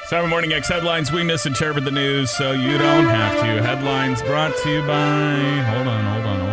7 Morning X headlines. We misinterpret the news so you don't have to. Headlines brought to you by, hold on.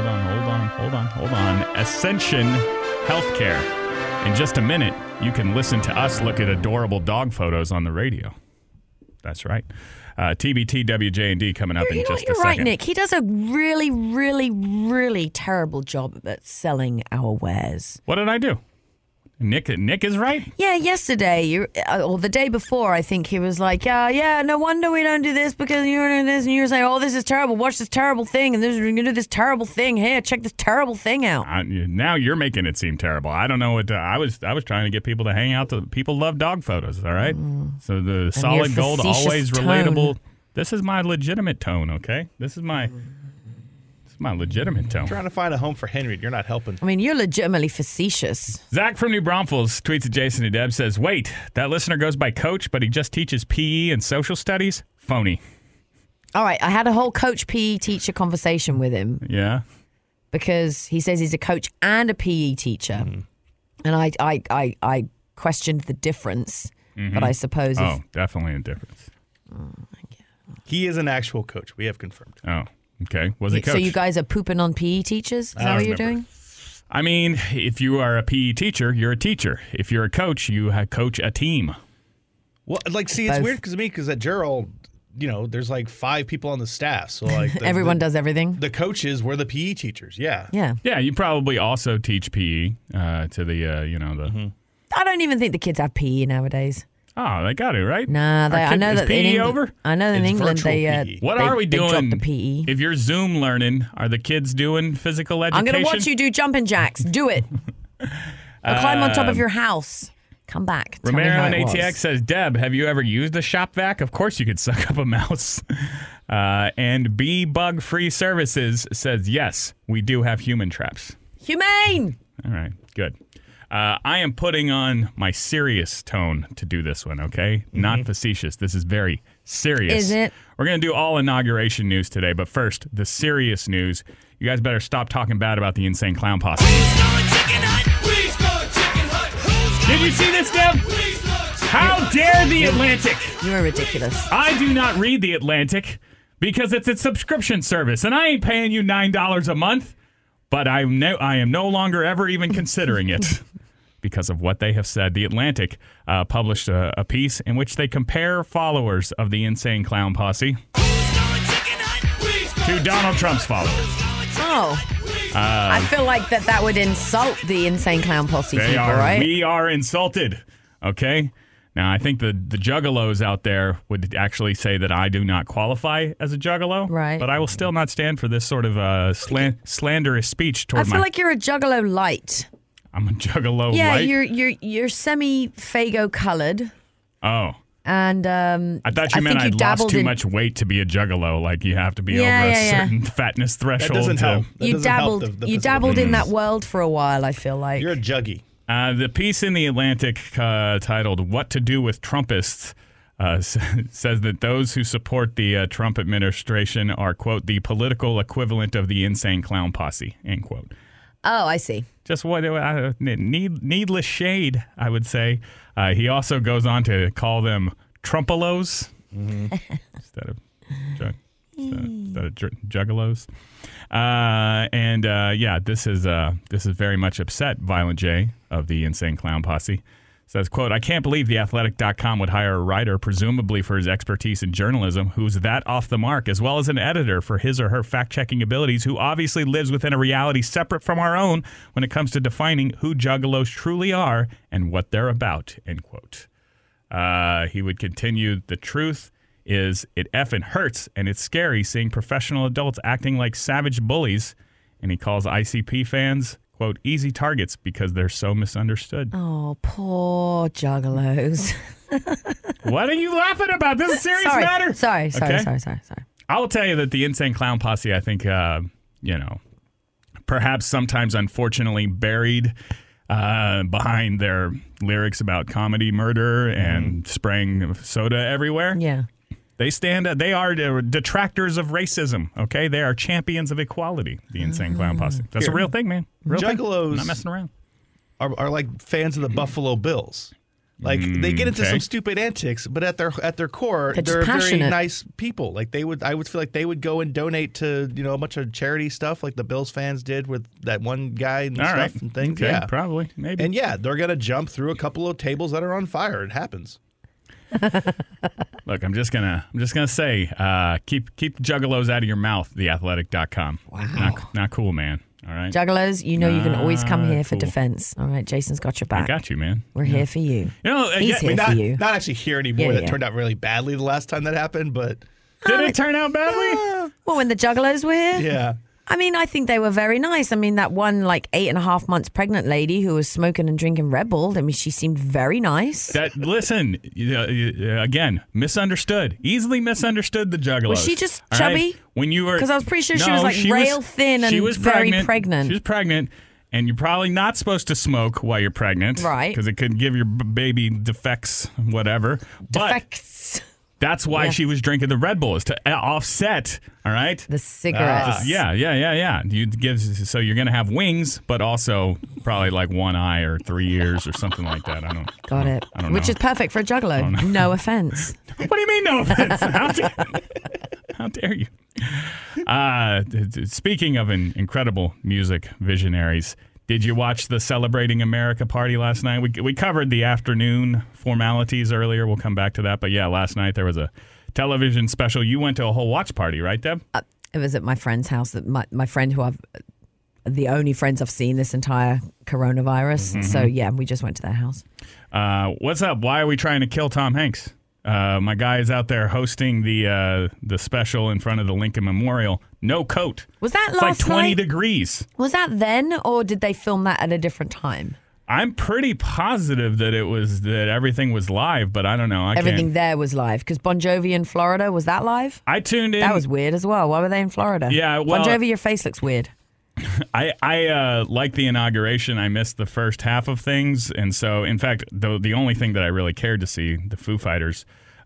Ascension Healthcare. In just a minute, you can listen to us look at adorable dog photos on the radio. That's right. TBT, WJ&D coming up in just a second. You're right, Nick. He does a really, really, really terrible job at selling our wares. What did I do? Nick is right? Yeah, yesterday, or the day before, I think he was like, yeah, no wonder we don't do this because you're doing this. And you were saying, oh, this is terrible. Watch this terrible thing. And we're going to do this terrible thing. Here, check this terrible thing out. Now you're making it seem terrible. I don't know what I was trying to get people to hang out. People love dog photos, all right? So the solid gold, always relatable. This is my legitimate tone, okay? This is my legitimate tone. I'm trying to find a home for Henry. You're not helping. I mean, you're legitimately facetious. Zach from New Braunfels tweets at Jason and Deb, says, wait, that listener goes by coach, but he just teaches PE and social studies? Phony. All right, I had a whole coach PE teacher conversation with him. Yeah? Because he says he's a coach and a PE teacher. Mm-hmm. And I questioned the difference, but I suppose... Oh, definitely a difference. He is an actual coach. We have confirmed. Oh. Okay. Was he coach? So you guys are pooping on PE teachers? Is that what you're doing? I mean, if you are a PE teacher, you're a teacher. If you're a coach, you coach a team. Well, it's weird because at Gerald, there's like 5 people on the staff. So like everyone does everything. The coaches were the PE teachers. Yeah. Yeah. Yeah. You probably also teach PE to the. I don't even think the kids have PE nowadays. Oh, they got it, right? Nah, I know that PE in England, over? I know that in England What are we doing? They dropped the PE. If you're Zoom learning, are the kids doing physical education? I'm going to watch you do jumping jacks. Do it. Or climb on top of your house. Come back. Tell Romero me on how it ATX was. says, Deb, have you ever used a shop vac? Of course you could suck up a mouse. And Bee Bug Free Services says, yes, we do have human traps. Humane. All right, good. I am putting on my serious tone to do this one, okay? Not facetious. This is very serious. Is it? We're going to do all inauguration news today, but first, the serious news. You guys better stop talking bad about the Insane Clown Posse. Did you see this, Deb? How dare the Atlantic? You are ridiculous. I do not read the Atlantic because it's a subscription service, and I ain't paying you $9 a month, but I am no longer ever even considering it. Because of what they have said. The Atlantic published a piece in which they compare followers of the Insane Clown Posse to Donald Trump's followers. Oh. I feel like that would insult the Insane Clown Posse people, right? We are insulted, okay? Now, I think the juggalos out there would actually say that I do not qualify as a juggalo. Right. But I will still not stand for this sort of slanderous speech toward I feel like you're a juggalo light. I'm a juggalo Yeah, light? you're semi-Fago colored. Oh. And I thought you meant I'd lost too much weight to be a juggalo. Like you have to be over a certain fatness threshold. That doesn't help. You dabbled in that world for a while, I feel like. You're a juggy. The piece in The Atlantic titled What to Do with Trumpists says that those who support the Trump administration are, quote, the political equivalent of the Insane Clown Posse, end quote. Oh, I see. Just what needless shade, I would say. He also goes on to call them Trumpolos instead of juggalos. This is very much upset Violent J of the Insane Clown Posse. Says, quote, I can't believe theathletic.com would hire a writer, presumably for his expertise in journalism, who's that off the mark, as well as an editor for his or her fact-checking abilities, who obviously lives within a reality separate from our own when it comes to defining who juggalos truly are and what they're about, end quote. He would continue, the truth is it effing hurts, and it's scary seeing professional adults acting like savage bullies, and he calls ICP fans, quote, easy targets because they're so misunderstood. Oh, poor juggalos. What are you laughing about? This is a serious matter. Sorry. I will tell you that the Insane Clown Posse, I think, perhaps sometimes unfortunately buried behind their lyrics about comedy murder and spraying soda everywhere. Yeah. They are detractors of racism, okay? They are champions of equality, the Insane Clown Posse. That's a real thing, man. Real Juggalos thing. I'm not messing around. Are like fans of the Buffalo Bills. Like they get into some stupid antics, but at their core, they're very nice people. Like I would feel like they would go and donate to a bunch of charity stuff, like the Bills fans did with that one guy and stuff and things. Okay, yeah, probably, maybe. And they're gonna jump through a couple of tables that are on fire. It happens. Look, I'm just gonna say, keep juggalos out of your mouth. TheAthletic.com. Wow, not cool, man. All right, juggalos, you can always come here for defense. All right, Jason's got your back. I got you, man. We're here for you. He's here for you. Not actually here anymore. That turned out really badly the last time that happened, but did it turn out badly? Well, when the juggalos were here, yeah. I mean, I think they were very nice. I mean, that one 8.5 months pregnant lady who was smoking and drinking Red Bull, I mean, she seemed very nice. Listen, again, misunderstood. Easily misunderstood the juggalos. Was she just chubby? Right? When you were, because I was pretty sure she was rail thin and very pregnant. She was pregnant, and you're probably not supposed to smoke while you're pregnant. Right. Because it could give your baby defects, whatever. Defects. That's why she was drinking the Red Bull, is to offset, all right? The cigarettes. Yeah. So you're going to have wings, but also probably one eye or 3 ears or something like that. I don't Got it. I don't Which know. is perfect for a juggalo. No offense. What do you mean, no offense? How dare you? Speaking of incredible music visionaries, did you watch the Celebrating America party last night? We covered the afternoon formalities earlier. We'll come back to that. But last night there was a television special. You went to a whole watch party, right, Deb? It was at my friend's house. That my friend who the only friends I've seen this entire coronavirus. Mm-hmm. So we just went to their house. What's up? Why are we trying to kill Tom Hanks? My guy is out there hosting the special in front of the Lincoln Memorial. No coat. Was that it's last 20 night? degrees. Was that then, or did they film that at a different time? I'm pretty positive that everything was live, but I don't know. Everything there was live because Bon Jovi in Florida, was that live? I tuned in. That was weird as well. Why were they in Florida? Yeah, well, Bon Jovi, your face looks weird. I like the inauguration. I missed the first half of things, and so in fact, the only thing that I really cared to see, the Foo Fighters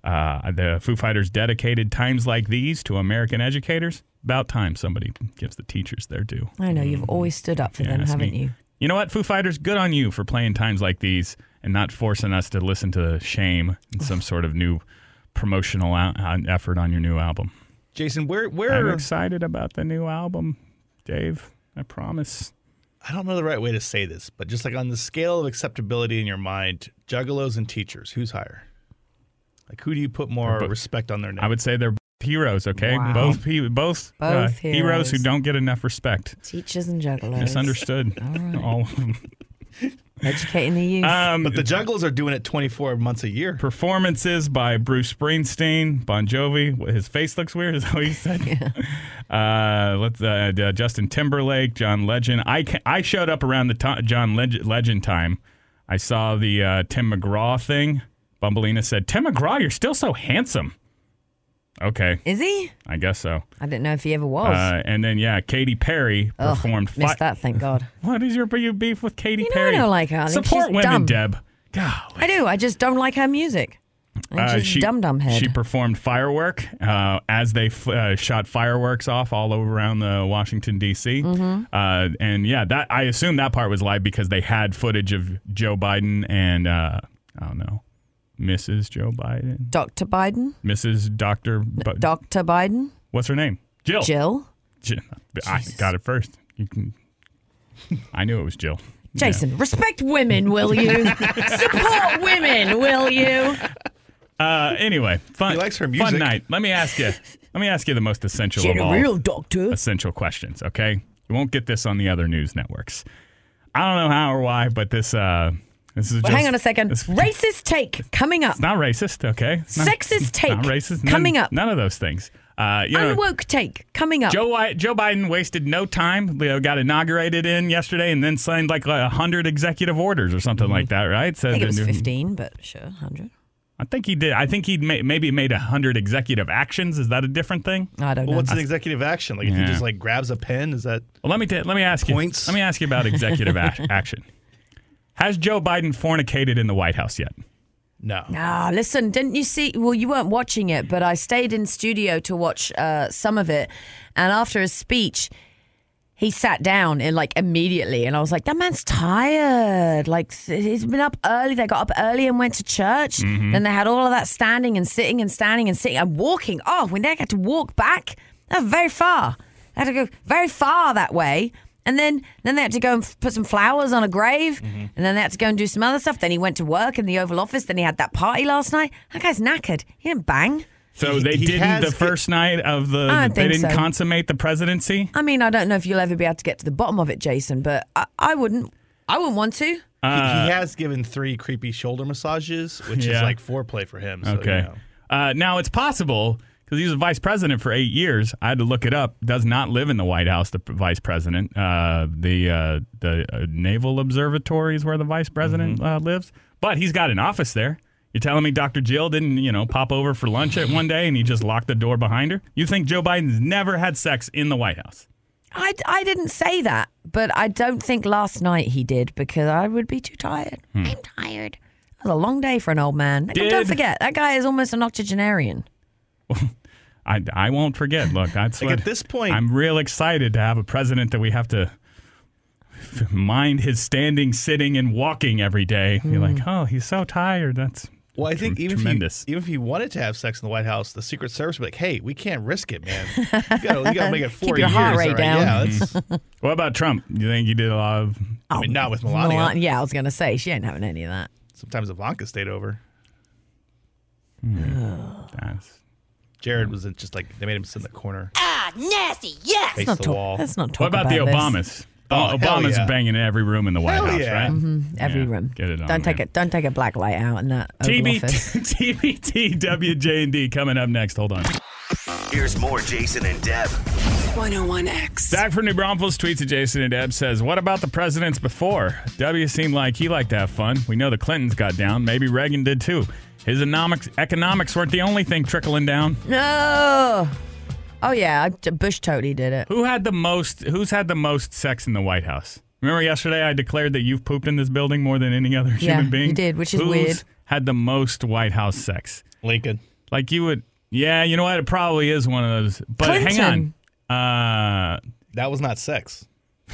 dedicated Times Like These to American educators. About time somebody gives the teachers their due. I know, you've always stood up for them, haven't you? You know what, Foo Fighters, good on you for playing Times Like These and not forcing us to listen to Shame and some sort of new promotional effort on your new album. Jason, where I'm excited about the new album, Dave. I promise. I don't know the right way to say this, but just on the scale of acceptability in your mind, juggalos and teachers, who's higher? Who do you put more respect on their name? I would say they're heroes, okay? Wow. Both heroes who don't get enough respect. Teachers and juggalos. Misunderstood. All of them. Educating the youth. But the Juggalos are doing it 24 months a year. Performances by Bruce Springsteen, Bon Jovi. His face looks weird, is that what you said? Yeah. Justin Timberlake, John Legend. I showed up around the John Legend time. I saw the Tim McGraw thing. Bumbleina said, "Tim McGraw, you're still so handsome." Okay. Is he? I guess so. I didn't know if he ever was. And then, Katy Perry performed. Missed that, thank God. What is your beef with Katy Perry? I don't like her. I think Support she's women, dumb. Deb. Golly. I do. I just don't like her music. She's dumb head. She performed Firework as they shot fireworks off all over around the Washington, D.C. Mm-hmm. That I assume that part was live because they had footage of Joe Biden and, I don't know, Mrs. Joe Biden? Dr. Biden? Mrs. Dr. Dr. Biden? What's her name? Jill. Jill? I got it first. I knew it was Jill. Jason, respect women, will you? Support women, will you? Anyway, fun. He likes her music. Fun night. Let me ask you the most essential of all real doctor. essential questions. Okay, you won't get this on the other news networks. I don't know how or why, but this is. Hang on a second. Racist take coming up. It's not racist. Okay. Sexist take not racist. coming up. None of those things. Unwoke take coming up. Joe Biden wasted no time. Got inaugurated yesterday and then signed 100 executive orders or something like that, right? So I think it was 15, but sure, 100. I think he did. I think he maybe made 100 executive actions. Is that a different thing? I don't know. Well, what's an executive action? If he just grabs a pen, is that? Well, let me ask points? you. Let me ask you about executive action. Has Joe Biden fornicated in the White House yet? No. Listen, didn't you see? Well, you weren't watching it, but I stayed in studio to watch some of it. And after his speech, he sat down and like immediately, and I was like, that man's tired. Like he's been up early. They got up early and went to church. Then they had all of that standing and sitting and standing and sitting and walking. Oh, when they had to walk back, that was very far. They had to go very far that way. And then they had to go and put some flowers on a grave. And then they had to go and do some other stuff. Then he went to work in the Oval Office. Then he had that party last night. That guy's knackered. He didn't bang. So they didn't the first night of the. They didn't consummate the presidency. I mean, I don't know if you'll ever be able to get to the bottom of it, Jason, but I wouldn't. I wouldn't want to. He has given 3 creepy shoulder massages, which is like foreplay for him. So, okay. Now it's possible because he was vice president for 8 years. I had to look it up. Does not live in the White House. The vice president. The Naval Observatory is where the vice president lives, but he's got an office there. You're telling me Dr. Jill didn't, pop over for lunch at one day and he just locked the door behind her? You think Joe Biden's never had sex in the White House? I didn't say that, but I don't think last night he did because I would be too tired. I'm tired. It was a long day for an old man. Don't forget, that guy is almost an octogenarian. I won't forget. Look, that's like at this point, I'm real excited to have a president that we have to mind his standing, sitting, and walking every day. You're like, oh, he's so tired. That's I think even tremendous. If he wanted to have sex in the White House, the Secret Service would be like, hey, we can't risk it, man. You gotta make it 4 Keep your years. heart rate down. What about Trump? You think he did a lot of... I mean, not with Melania. Yeah, I was going to say, she ain't having any of that. Sometimes Ivanka stayed over. Jared was just like, they made him sit in the corner. Nasty, yes! Face the wall. Let's not talk What about the Obamas? Obama's banging in every room in the White House, right? Every room. Get it on. Don't take a black light out in that Oval Office. TBT, WJD coming up next. Hold on. Here's more Jason and Deb. 101X. Zach from New Braunfels tweets at Jason and Deb, says, what about the presidents before? W seemed like he liked to have fun. We know the Clintons got down. Maybe Reagan did too. His economics weren't the only thing trickling down. No. Oh yeah, Bush totally did it. Who's had the most sex in the White House? Remember yesterday I declared that you've pooped in this building more than any other human being? You did, which is weird. Who's had the most White House sex? Lincoln. Like you would, yeah, you know what? It probably is one of those. But Clinton. hang on. That was not sex.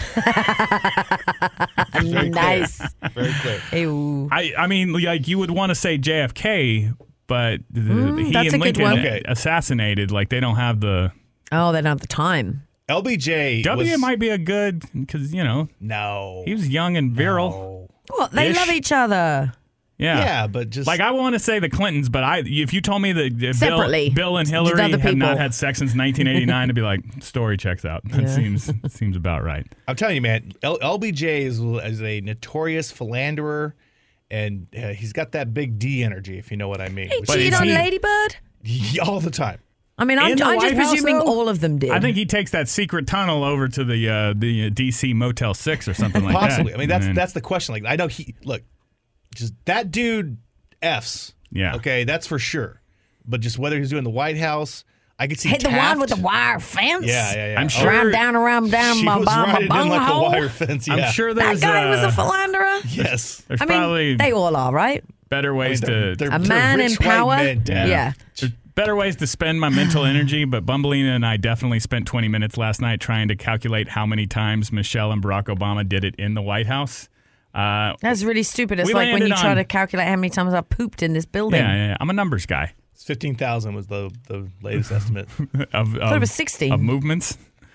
Nice. Very clear. Ew. I mean, like you would want to say JFK, but he that's and a good Lincoln one. assassinated. Like they don't have the... Oh, they don't have the time. LBJ might be a good, because, No. he was young and virile. No. What? They love each other. Yeah, but just... Like, I want to say the Clintons, but if you told me that Separately. Bill and Hillary Other have not people. had sex since 1989, I'd be like, story checks out. That seems about right. I'm telling you, man, LBJ is a notorious philanderer, and he's got that big D energy, if you know what I mean. He cheated on Ladybird? All the time. I mean, I'm just White House, presuming though? all of them did. I think he takes that secret tunnel over to the D.C. Motel 6 or something like Possibly. that. I mean, that's the question. Like, I know just that dude F's. Yeah. Okay, that's for sure. But just whether he's doing the White House, I could see hit the Taft. one with the wire fence. Yeah. I'm sure. Around She my was riding in like a bunghole. wire fence. Yeah. I'm sure there's That guy was a philanderer. Yes. There's I mean, probably they all are, right? better ways to... They're A man in rich white power. men, Dad. Yeah. There's better ways to spend my mental energy, but Bumbleina and I definitely spent 20 minutes last night trying to calculate how many times Michelle and Barack Obama did it in the White House. That's really stupid. It's we like when you landed try on- to calculate how many times I pooped in this building. Yeah. I'm a numbers guy. 15,000 was the latest estimate. I thought it was 60. Of movements.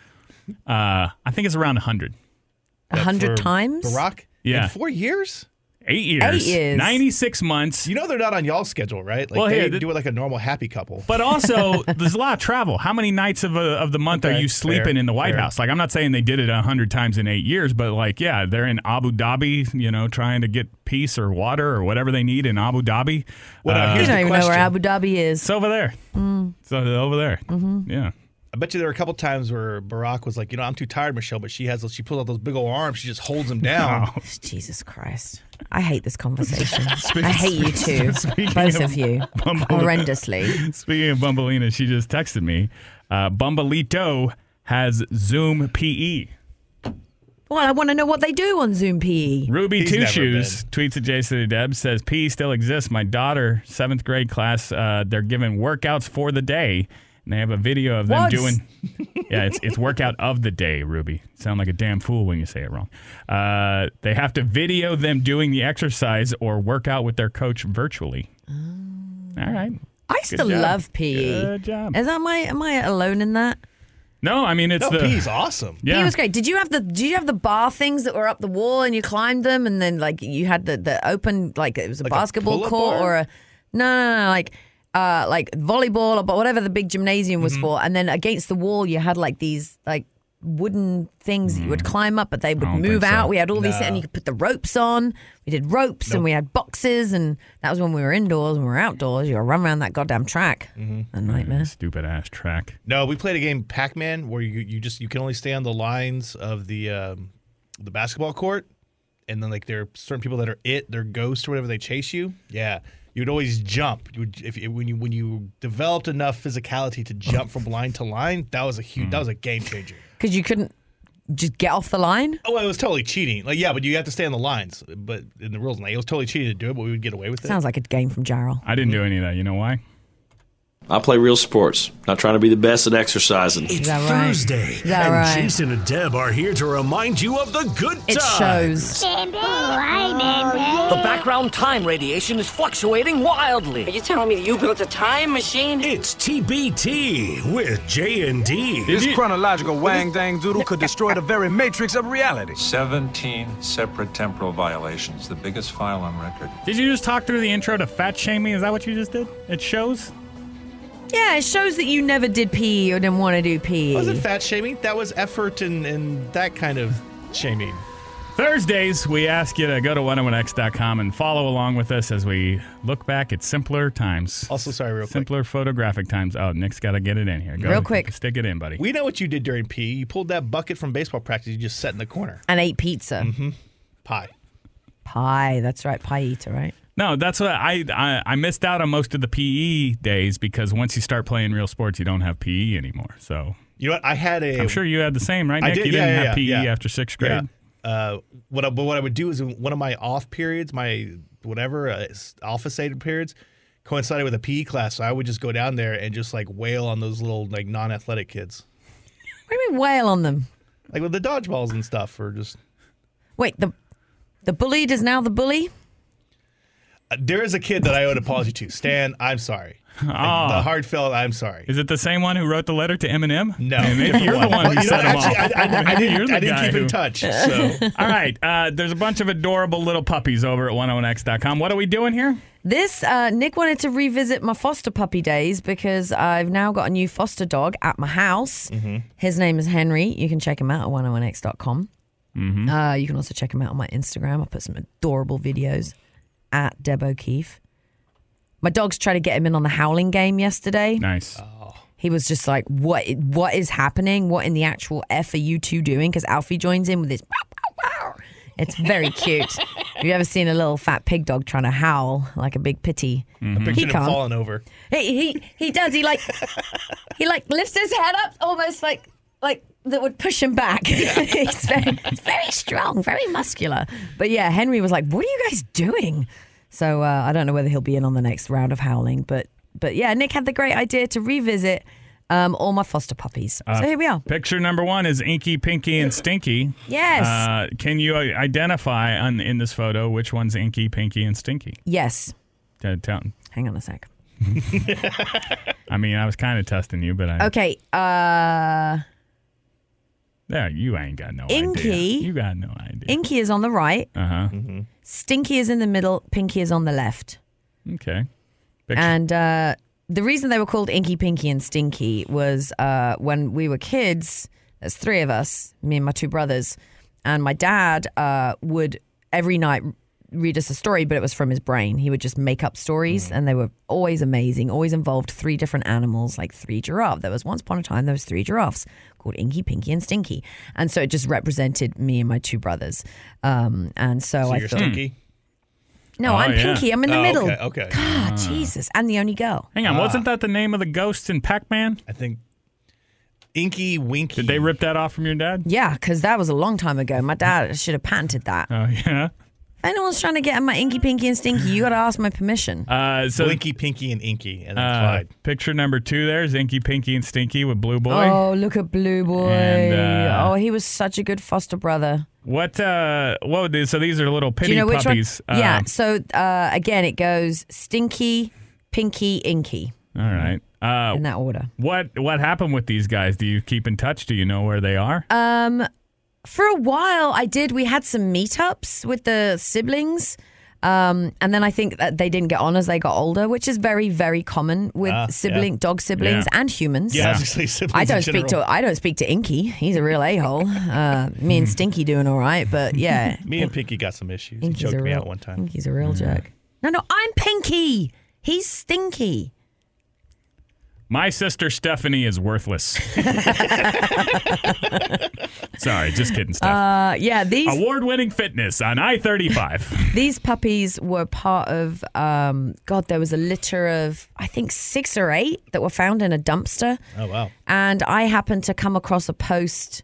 I think it's around 100. 100 For times? Barack? Yeah. In 4 years? 8 years. 8 years. 96 months. You know they're not on y'all's schedule, right? Like Well, they here, do it like a normal happy couple. But also, there's a lot of travel. How many nights of the month are Okay, you sleeping fair, in the White fair. House? Like, I'm not saying they did it 100 times in 8 years, but like, yeah, they're in Abu Dhabi, trying to get peace or water or whatever they need in Abu Dhabi. Well, now, You here's don't the even know where question. Abu Dhabi is. It's over there. So over there. Yeah. I bet you there were a couple times where Barack was like, I'm too tired, Michelle, but she pulls out those big old arms. She just holds him down. Oh. Jesus Christ. I hate this conversation. I hate you too. Both of you. Horrendously. Speaking of Bumbleina, she just texted me. Bumbleito has Zoom PE. Well, I want to know what they do on Zoom PE. Ruby He's Two never Shoes tweets at Jason and Deb, says PE still exists. My daughter, 7th grade class, they're giving workouts for the day, And they have a video of them doing. Yeah, it's workout of the day, Ruby. Sound like a damn fool when you say it wrong. They have to video them doing the exercise or work out with their coach virtually. All right. I still love PE. Good job. Am I alone in that? No, I mean PE's awesome. Yeah. PE was great. Did you have the bar things that were up the wall and you climbed them and then like you had the open like it was a basketball court or a no like volleyball or whatever the big gymnasium was for, and then against the wall you had like these like wooden things that you would climb up, but they would move out. We had all these, and you could put the ropes on. We did ropes and we had boxes, and that was when we were indoors. When we were outdoors, you would run around that goddamn track. A nightmare. Stupid ass track. No, we played a game Pac-Man where you can only stay on the lines of the basketball court, and then like there are certain people that are their ghosts or whatever, they chase you. Yeah. You'd always jump. When you developed enough physicality to jump from line to line, that was a game changer. Because you couldn't just get off the line? Oh, it was totally cheating. Like, yeah, but you have to stay on the lines. But in the rules, it was totally cheating to do it, but we would get away with it. Sounds like a game from Jarrell. I didn't do any of that. You know why? I play real sports, not trying to be the best at exercising. It's Thursday, and Jason and Deb are here to remind you of the good times. It shows. The background time radiation is fluctuating wildly. Are you telling me you built a time machine? It's TBT with J&D. This chronological wang-dang-doodle could destroy the very matrix of reality. 17 separate temporal violations, the biggest file on record. Did you just talk through the intro to fat shaming? Is that what you just did? It shows? Yeah, it shows that you never did PE or didn't want to do PE. It wasn't fat shaming. That was effort and that kind of shaming. Thursdays, we ask you to go to 101x.com and follow along with us as we look back at simpler times. Also, sorry, real quick. Simpler photographic times. Oh, Nick's got to get it in here. Go real quick. Stick it in, buddy. We know what you did during PE. You pulled that bucket from baseball practice. You just sat in the corner. And ate pizza. Mm-hmm. Pie. That's right. Pie eater, right? No, that's what I missed out on most of the PE days because once you start playing real sports, you don't have PE anymore. So you know what? I'm sure you had the same, right, Nick? I did, you didn't have PE yeah. after 6th grade. Yeah. What I would do is in one of my off periods, my whatever office-aided periods, coincided with a PE class. So I would just go down there and just like wail on those little like non-athletic kids. What do you mean wail on them? Like with the dodgeballs and stuff, or just. Wait, the bullied is now the bully? There is a kid that I owe an apology to. Stan, I'm sorry. The heartfelt, I'm sorry. Is it the same one who wrote the letter to Eminem? No. Maybe you're the one who set him off. I didn't keep in touch. So. All right. There's a bunch of adorable little puppies over at 101x.com. What are we doing here? Nick wanted to revisit my foster puppy days because I've now got a new foster dog at my house. Mm-hmm. His name is Henry. You can check him out at 101x.com. Mm-hmm. You can also check him out on my Instagram. I put some adorable videos at Deb O'Keefe. My dogs tried to get him in on the howling game yesterday. Nice. He was just like, what is happening? What in the actual F are you two doing? Because Alfie joins in with his It's very cute. Have you ever seen a little fat pig dog trying to howl like a big pitty? Mm-hmm. I pictured him falling over. He does. He lifts his head up almost like that would push him back. He's very strong, very muscular. But yeah, Henry was like, what are you guys doing? So I don't know whether he'll be in on the next round of howling. But yeah, Nick had the great idea to revisit all my foster puppies. So here we are. Picture number 1 is Inky, Pinky, and Stinky. Yes. Can you identify in this photo which one's Inky, Pinky, and Stinky? Yes. Hang on a sec. I mean, I was kind of testing you, but Okay. Yeah, you ain't got no Inky, idea. You got no idea. Inky is on the right. Uh-huh. Mm-hmm. Stinky is in the middle. Pinky is on the left. Okay. Picture. And the reason they were called Inky, Pinky, and Stinky was when we were kids, there's 3 of us, me and my 2 brothers, and my dad would every night read us a story, but it was from his brain. He would just make up stories, and they were always amazing, always involved 3 different animals, like 3 giraffes. There was once upon a time, there was 3 giraffes called Inky, Pinky, and Stinky. And so it just represented me and my 2 brothers. And so I you're thought... Stinky? No, I'm Pinky. I'm in the middle. Okay. God, Jesus. I'm the only girl. Hang on, wasn't that the name of the ghost in Pac-Man? I think Inky Winky. Did they rip that off from your dad? Yeah, because that was a long time ago. My dad should have patented that. Oh, yeah? If anyone's trying to get my Inky, Pinky, and Stinky, you got to ask my permission. So Blinky, Pinky, and Inky, and then Clyde. Picture number 2 there is Inky, Pinky, and Stinky with Blue Boy. Oh, look at Blue Boy. And, he was such a good foster brother. So these are little pity Do you know which puppies. One? Yeah, so again, it goes Stinky, Pinky, Inky. All right. In that order. What happened with these guys? Do you keep in touch? Do you know where they are? For a while, I did. We had some meetups with the siblings. And then I think that they didn't get on as they got older, which is very, very common with dog siblings and humans. Yeah, siblings I don't speak to Inky. He's a real a-hole. Me and Stinky doing all right, but yeah. Me and Pinky got some issues. He choked me out one time. Pinky's a real jerk. No, I'm Pinky. He's Stinky. My sister Stephanie is worthless. Sorry, just kidding, Steph. These award-winning fitness on I-35. These puppies were part of. There was a litter of I think 6 or 8 that were found in a dumpster. Oh wow! And I happened to come across a post.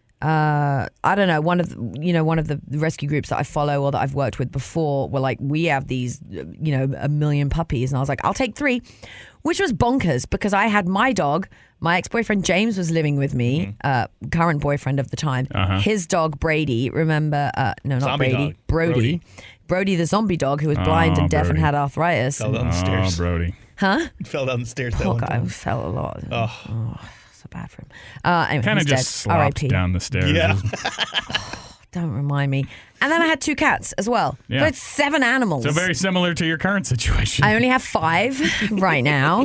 I don't know. One of the rescue groups that I follow or that I've worked with before were like, we have these, a million puppies, and I was like, I'll take 3. Which was bonkers because I had my dog. My ex-boyfriend James was living with me, current boyfriend of the time. His dog Brady, remember? No, not zombie Brady. Dog. Brody. Brody, the zombie dog who was blind and deaf Brody. and had arthritis. Fell down the stairs. Oh, Brody. Huh? Fell down the stairs. Poor guy fell a lot. Oh. So bad for him. Anyway, Kind of he's just dead. slopped R.I.P. down the stairs. Yeah. Don't remind me. And then I had 2 cats as well. Yeah. So it's 7 animals. So very similar to your current situation. I only have 5 right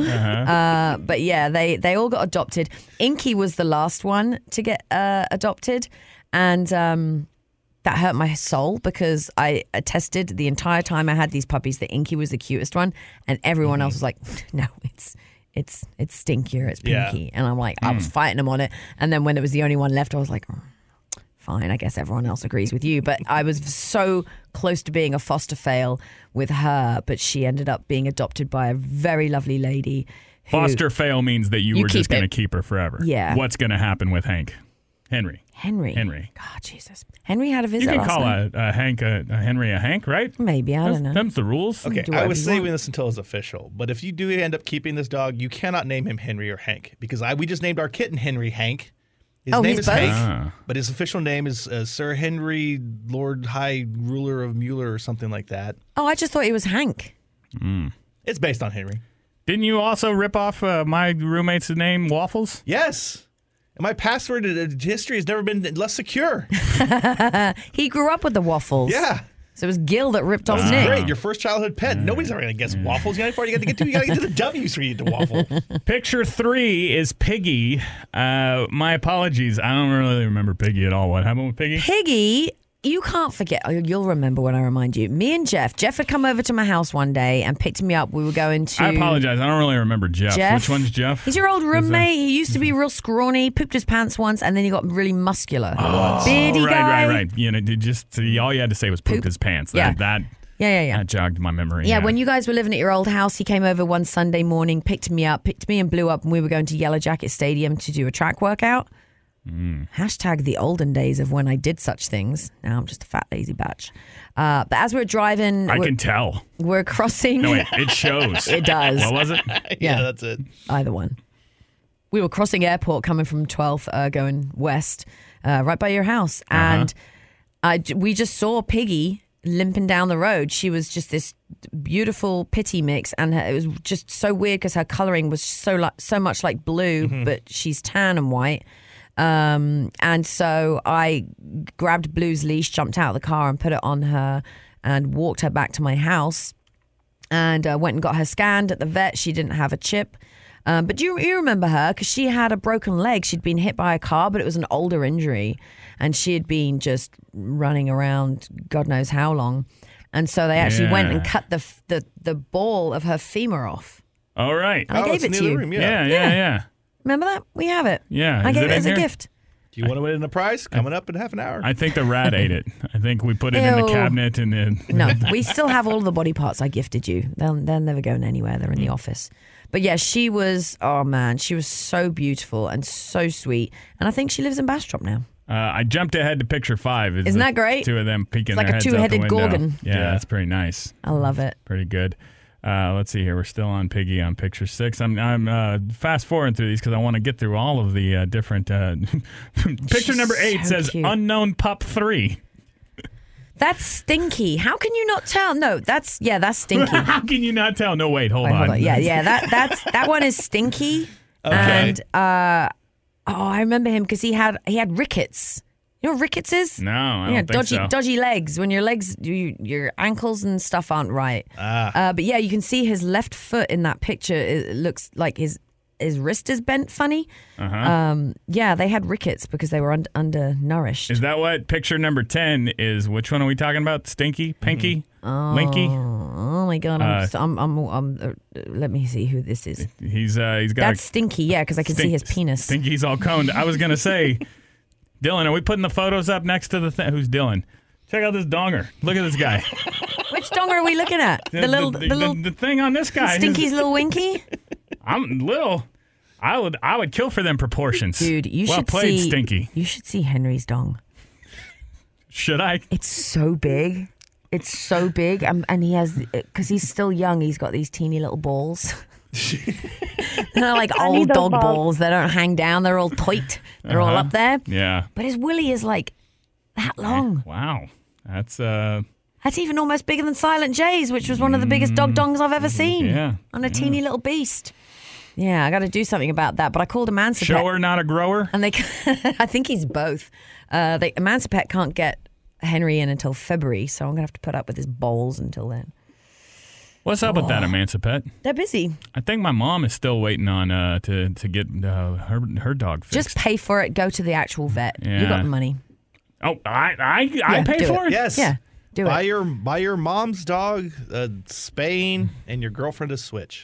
now. But yeah, they all got adopted. Inky was the last one to get adopted. And that hurt my soul because I attested the entire time I had these puppies that Inky was the cutest one. And everyone else was like, no, it's Stinkier, it's Pinky. And I'm like, I was fighting them on it. And then when it was the only one left, I was like, fine, I guess everyone else agrees with you. But I was so close to being a foster fail with her, but she ended up being adopted by a very lovely lady. Foster fail means that you were just going to keep her forever. Yeah. What's going to happen with Hank? Henry. God, Jesus. Henry had a visit. You can last call night. a Hank a Henry a Hank, right? Maybe, I don't know. Them's the rules. Okay, I was saving this until it's official. But if you do end up keeping this dog, you cannot name him Henry or Hank because we just named our kitten Henry Hank. His name is Hank, but his official name is Sir Henry, Lord High Ruler of Mueller or something like that. Oh, I just thought he was Hank. It's based on Henry. Didn't you also rip off my roommate's name, Waffles? Yes. And my password history has never been less secure. He grew up with the Waffles. Yeah. So it was Gil that ripped off Nick. Great, your first childhood pet. Nobody's ever going to guess Waffles. You know how far you got to get to? You got to get to the W's for you to waffle. Picture 3 is Piggy. My apologies. I don't really remember Piggy at all. What happened with Piggy? Piggy, you can't forget. You'll remember when I remind you. Me and Jeff had come over to my house one day and picked me up. We were going to... I apologize. I don't really remember Jeff. Which one's Jeff? He's your old roommate. He used to be real scrawny, pooped his pants once, and then he got really muscular. Oh, beardy guy. Right. You know, all you had to say was pooped his pants. Yeah. That jogged my memory. Yeah, when you guys were living at your old house, he came over one Sunday morning, picked me and Blue up, and we were going to Yellow Jacket Stadium to do a track workout. Hashtag the olden days of when I did such things. Now I'm just a fat, lazy batch. But as we're driving... I can tell. We're crossing... No, wait, it shows. It does. What was it? Yeah, that's it. Either one. We were crossing airport coming from 12th going west, right by your house. And we just saw Piggy limping down the road. She was just this beautiful pity mix, and it was just so weird because her coloring was so much like Blue, but she's tan and white. And so I grabbed Blue's leash, jumped out of the car and put it on her and walked her back to my house and went and got her scanned at the vet. She didn't have a chip. But do you remember her? Because she had a broken leg. She'd been hit by a car, but it was an older injury. And she had been just running around God knows how long. And so they actually went and cut the ball of her femur off. All right. And I gave it to you. Room, Yeah. Remember that? We have it. Yeah. I gave it as a gift. Do you want to win a prize? Coming up in half an hour. I think the rat ate it. I think we put it in the cabinet and then... No, we still have all of the body parts I gifted you. They're never going anywhere. They're in the office. But yeah, she was, she was so beautiful and so sweet. And I think she lives in Bastrop now. I jumped ahead to picture 5. Isn't that great? Two of them peeking it's their like heads a out the two-headed window. Gorgon. Yeah, that's pretty nice. I love it. Pretty good. Let's see here. We're still on Piggy on picture 6. I'm fast forwarding through these because I want to get through all of the different. Picture number 8 says cute. Unknown Pup 3. That's Stinky. How can you not tell? No, that's Stinky. How can you not tell? No, wait, hold on. Yeah. That one is Stinky. Okay. And I remember him because he had rickets. You know what rickets is? No, I don't think so. Dodgy legs. When your legs, your ankles and stuff aren't right. But yeah, you can see his left foot in that picture. It looks like his wrist is bent funny. Yeah, they had rickets because they were undernourished. Is that what picture number 10 is? Which one are we talking about? Stinky? Pinky? Linky? Oh my God! Let me see who this is. He's got. That's Stinky. Yeah, because I can see his penis. Stinky's all coned. I was gonna say, Dylan, are we putting the photos up next to the thing? Who's Dylan? Check out this donger. Look at this guy. Which donger are we looking at? The thing on this guy. Stinky's little winky. I'm little. I would kill for them proportions. Dude, you well should played, see. Stinky. You should see Henry's dong. Should I? It's so big. It's so big, and he has, because he's still young, he's got these teeny little balls. They're like old dog balls. They don't hang down. They're all tight. They're all up there. Yeah. But his willy is like that long. Wow. That's even almost bigger than Silent J's, which was one of the biggest dog dongs I've ever seen. Yeah. On a teeny little beast. Yeah, I got to do something about that. But I called Emancipet. Shower, not a grower? And they, I think he's both. Emancipet can't get Henry in until February, so I'm going to have to put up with his bowls until then. What's up with that, Emancipet? They're busy. I think my mom is still waiting on to get her dog fixed. Just pay for it. Go to the actual vet. Yeah. You got the money. Oh, I pay for it? Yes. Yeah. Do buy it. Buy your mom's dog Spain and your girlfriend a Switch.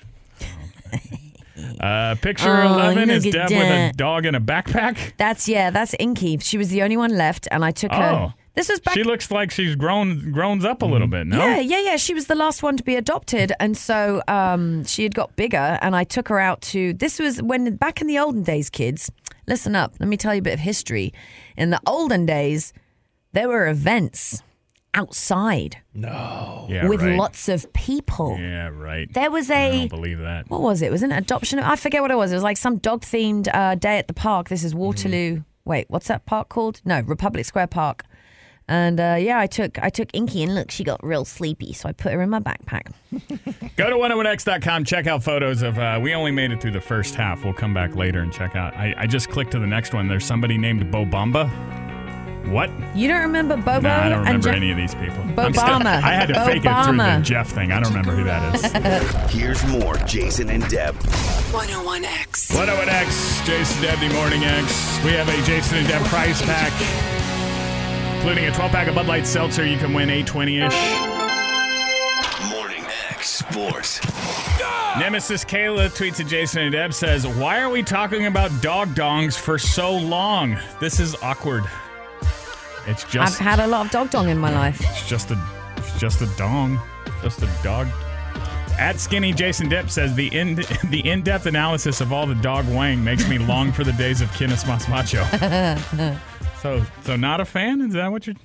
Picture 11 is Deb with a dog in a backpack. That's Inky. She was the only one left, and I took her. This was back. She looks like she's grown up a little bit. No. Yeah. She was the last one to be adopted, and so she had got bigger. And I took her out to. This was when back in the olden days, kids. Listen up. Let me tell you a bit of history. In the olden days, there were events outside. No. Yeah, with right. lots of people. Yeah, right. There was I don't believe that. What was it? It was an adoption. I forget what it was. It was like some dog-themed day at the park. This is Waterloo. Wait, what's that park called? No, Republic Square Park. And I took Inky, and look, she got real sleepy, so I put her in my backpack. Go to 101x.com, check out photos of, we only made it through the first half. We'll come back later and check out. I just clicked to the next one. There's somebody named Bobamba. What? You don't remember Bobo? No, I don't remember any of these people. Bobama. I had to fake it through the Jeff thing. I don't remember who that is. Here's more Jason and Deb. 101X. 101X, Jason Deb, the Morning X. We have a Jason and Deb prize pack, including a 12-pack of Bud Light Seltzer. You can win $8.20-ish. Morning X Sports. Nemesis Kayla tweets at Jason and Deb, says, "Why are we talking about dog dongs for so long? This is awkward." It's just. I've had a lot of dog dong in my life. It's just a dong, just a dog. At Skinny Jason Deb says the in-depth analysis of all the dog wang makes me long for the days of Kines Mas Macho. So not a fan? Is that what you're?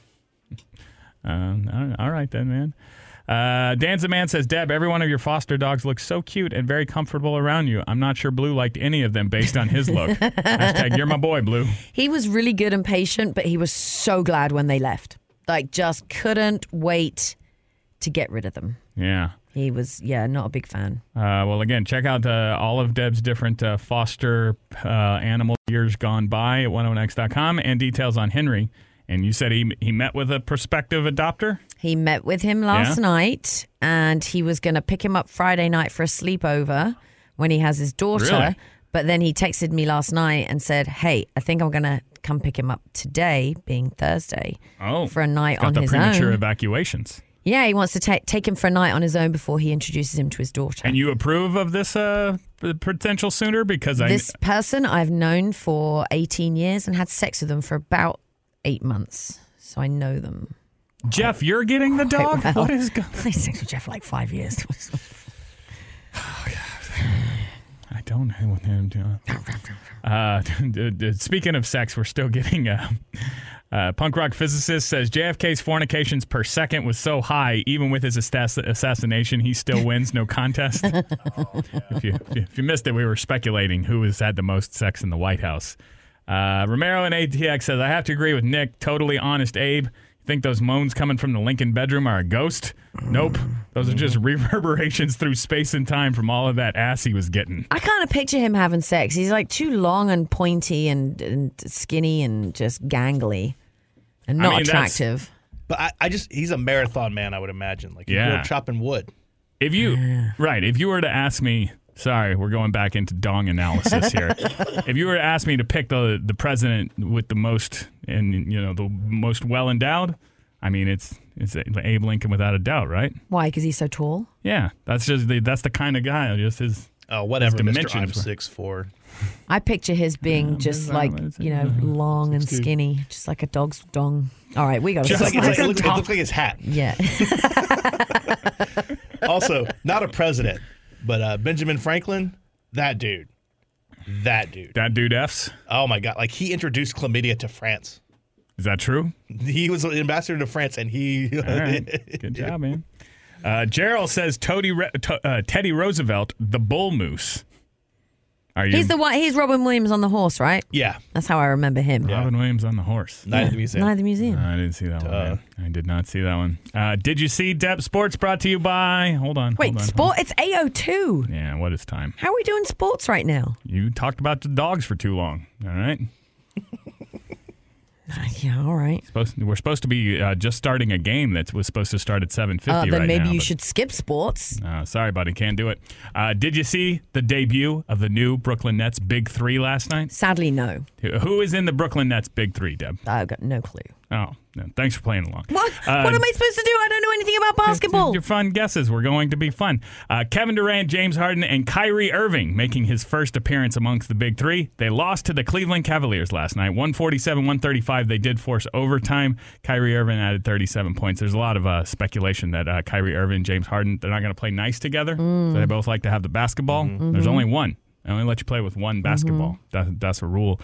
All right then, man. Danza Man says, Deb, every one of your foster dogs looks so cute and very comfortable around you. I'm not sure Blue liked any of them based on his look. Hashtag, you're my boy, Blue. He was really good and patient, but he was so glad when they left. Like, just couldn't wait to get rid of them. Yeah. He was, not a big fan. Well, again, check out all of Deb's different foster animal years gone by at 101x.com and details on Henry. And you said he met with a prospective adopter? He met with him last night, and he was going to pick him up Friday night for a sleepover when he has his daughter. Really? But then he texted me last night and said, hey, I think I'm going to come pick him up today, being Thursday, for a night on his own. Got the premature evacuations. Yeah, he wants to take him for a night on his own before he introduces him to his daughter. And you approve of this potential suitor? Because this person I've known for 18 years and had sex with them for about 8 months, so I know them. Jeff, you're getting the dog? Well. What is going on? I had sex with Jeff for like 5 years. I don't know what I'm doing. Speaking of sex, we're still getting... Punk rock physicist says JFK's fornications per second was so high, even with his assassination, he still wins, no contest. If you missed it, we were speculating who has had the most sex in the White House. Romero in ATX says, I have to agree with Nick. Totally honest, Abe. You think those moans coming from the Lincoln bedroom are a ghost? Nope. Those are just reverberations through space and time from all of that ass he was getting. I kind of picture him having sex. He's like too long and pointy and skinny and just gangly and not attractive. But he's a marathon man, I would imagine. Like, you're chopping wood. If you were to ask me, sorry, we're going back into dong analysis here. If you were to ask me to pick the president with the most and the most well endowed, I mean it's Abe Lincoln without a doubt, right? Why? Because he's so tall. Yeah, that's the kind of guy. Just his whatever. His Mr. I'm 6'4". I picture his being just like long and skinny, just like a dog's dong. All right, we got to. It looks like his hat. Yeah. Also, not a president. But Benjamin Franklin, that dude. That dude F's? Oh, my God. Like, he introduced chlamydia to France. Is that true? He was an ambassador to France, and he... All right. Good job, man. Gerald says Teddy Roosevelt, the bull moose. He's the one. He's Robin Williams on the horse, right? Yeah. That's how I remember him. Yeah. Robin Williams on the horse. Night at the Museum. Night at the Museum. I didn't see that one. Man. I did not see that one. Did you see Depp Sports brought to you by... Hold on. Sport? It's 8:02. Yeah, what is time? How are we doing sports right now? You talked about the dogs for too long. All right. Yeah, all right. We're supposed to be just starting a game that was supposed to start at 7:50 right now. Then maybe you should skip sports. Sorry, buddy. Can't do it. Did you see the debut of the new Brooklyn Nets Big Three last night? Sadly, no. Who is in the Brooklyn Nets Big Three, Deb? I've got no clue. Oh, no. Thanks for playing along. What? What am I supposed to do? I don't know anything about basketball. Your fun guesses were going to be fun. Kevin Durant, James Harden, and Kyrie Irving making his first appearance amongst the Big Three. They lost to the Cleveland Cavaliers last night, 147-135. They did force overtime. Kyrie Irving added 37 points. There's a lot of speculation that Kyrie Irving and James Harden, they're not going to play nice together. So they both like to have the basketball. Mm-hmm. There's only one. I only let you play with one basketball. Mm-hmm. That's a rule.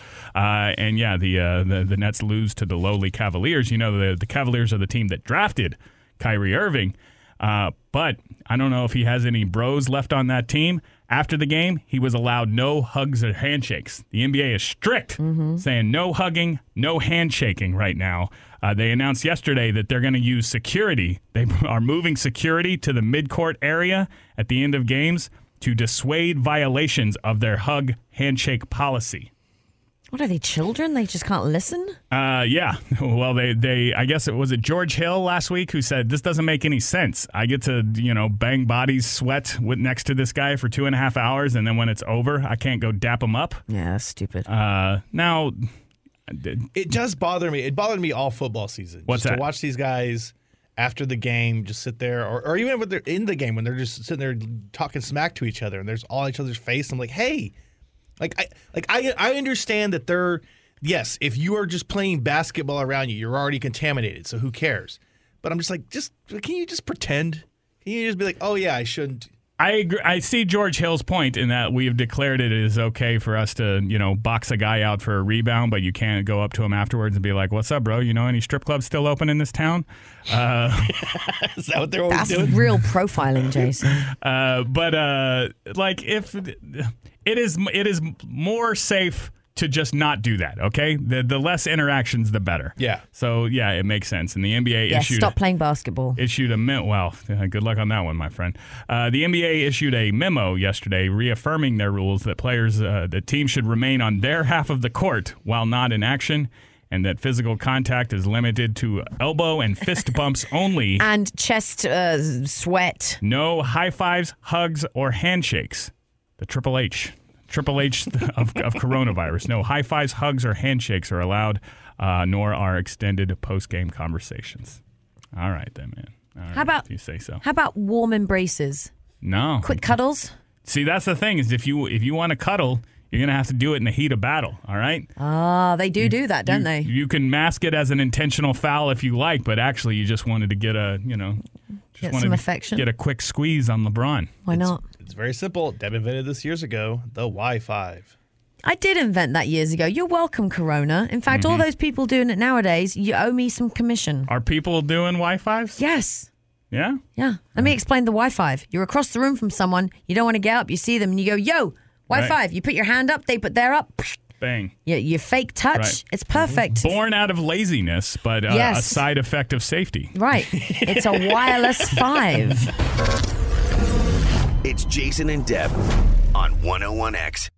The Nets lose to the lowly Cavaliers. The Cavaliers are the team that drafted Kyrie Irving. But I don't know if he has any bros left on that team. After the game, he was allowed no hugs or handshakes. The NBA is strict, saying no hugging, no handshaking right now. They announced yesterday that they're going to use security. They are moving security to the midcourt area at the end of games to dissuade violations of their hug handshake policy. What are they, children? They just can't listen? Yeah. Well, they I guess it was George Hill last week who said, this doesn't make any sense. I get to, bang bodies, sweat next to this guy for 2.5 hours, and then when it's over, I can't go dap him up. Yeah, that's stupid. Now... It does bother me. It bothered me all football season. What's that? To watch these guys... after the game, just sit there, or even when they're in the game, when they're just sitting there talking smack to each other, and there's all each other's face. I'm like, hey, I understand that yes, if you are just playing basketball around you, you're already contaminated, so who cares? But I'm just like, can you just pretend? Can you just be like, oh yeah, I shouldn't? I agree. I see George Hill's point in that we have declared it is okay for us to, box a guy out for a rebound, but you can't go up to him afterwards and be like, what's up, bro? Any strip clubs still open in this town? Is that what they're always doing? That's real profiling, Jason. If it is more safe to just not do that, okay? The less interactions, the better. Yeah. So, yeah, it makes sense. And the NBA stop playing basketball. Issued a memo. Well, good luck on that one, my friend. The NBA issued a memo yesterday reaffirming their rules that the team should remain on their half of the court while not in action, and that physical contact is limited to elbow and fist bumps only. And chest sweat. No high fives, hugs, or handshakes. The Triple H of coronavirus. No high fives, hugs, or handshakes are allowed, nor are extended post-game conversations. All right, then, man. All right, how about you say so? How about warm embraces? No. Quick cuddles? See, that's the thing is if you want to cuddle, you're going to have to do it in the heat of battle, all right? They do that, don't they? You can mask it as an intentional foul if you like, but actually you just wanted to get get some affection. Get a quick squeeze on LeBron. Why not? It's very simple. Deb invented this years ago, the Y5. I did invent that years ago. You're welcome, Corona. In fact, all those people doing it nowadays, you owe me some commission. Are people doing Wi-Fis? Yes. Yeah? Yeah. Let me explain the Wi-Fi. You're across the room from someone. You don't want to get up. You see them and you go, yo, Wi-Fi. Right. You put your hand up. They put their up. Bang. Yeah, you fake touch. Right. It's perfect. Born out of laziness, but a side effect of safety. Right. It's a wireless 5. It's Jason and Deb on 101X.